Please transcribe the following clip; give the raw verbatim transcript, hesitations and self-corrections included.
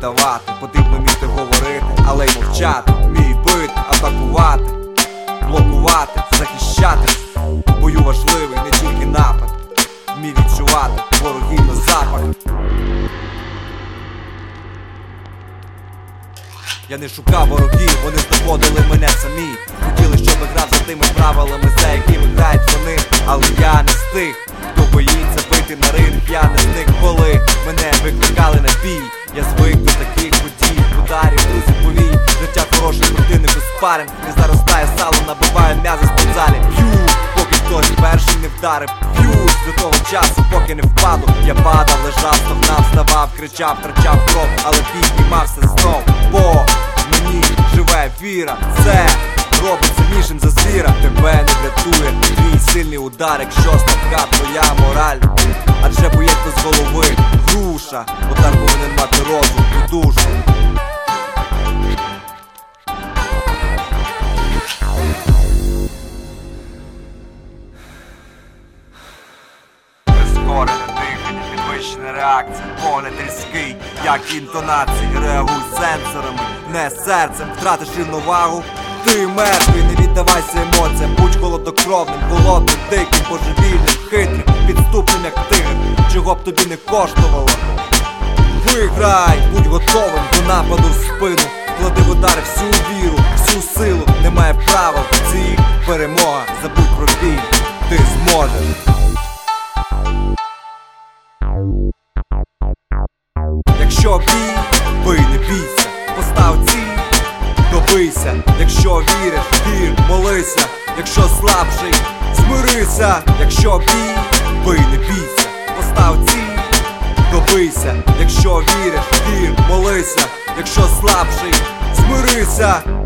віддавати. Потрібно вміти говорити, але й мовчати. Вмій бити, атакувати, блокувати, захищати. В бою важливий не тільки напад. Вмій відчувати ворогів на запах. Я не шукав ворогів, вони знаходили мене самі. Хотіли, щоб я грав за тими правилами, за якими грають вони. Але я не з тих, хто боїться бити на ринг. Я не з них, коли мене викликали на бій. Я звик до таких подій, ударів, друзів, повій. Життя хороше, спортивне без парень. Не заростає сало, набиваю м'язи в спортзалі. П'ю, поки хтось перший не вдарив. П'юсь до того часу, поки не впаду. Я падав, лежав, стогнав, вставав, кричав, втрачав кров, але піднімався знов. Бо мені живе віра, це робить сильнішим за звіра. Тебе не врятує твій сильний удар, якщо слабка твоя мораль. Адже боєць без голови груша, удар повинен мати розум і душу. Прискорене дихання, підвищена реакція, погляд різкий, як інтонації. Реагуй сенсорами, не серцем. Втратиш рівновагу, ти мертвий. Не віддавайся емоціям, будь холоднокровним, голодним, диким, божевільним, хитрим, підступним, як тигр, чого б тобі не коштувало. Виграй, будь готовим до нападу в спину. Клади в удари всю віру, всю силу. Немає права в цій перемога. Забудь про бій, ти зможеш. Якщо бій, бий, не бійся. Постав ціль, добийся. Якщо віриш, вір, молися. Якщо слабший, змирися. Якщо бій, бий, не бійся. Постав ціль, добийся. Якщо віриш, вір, молися. Якщо слабший, змирися.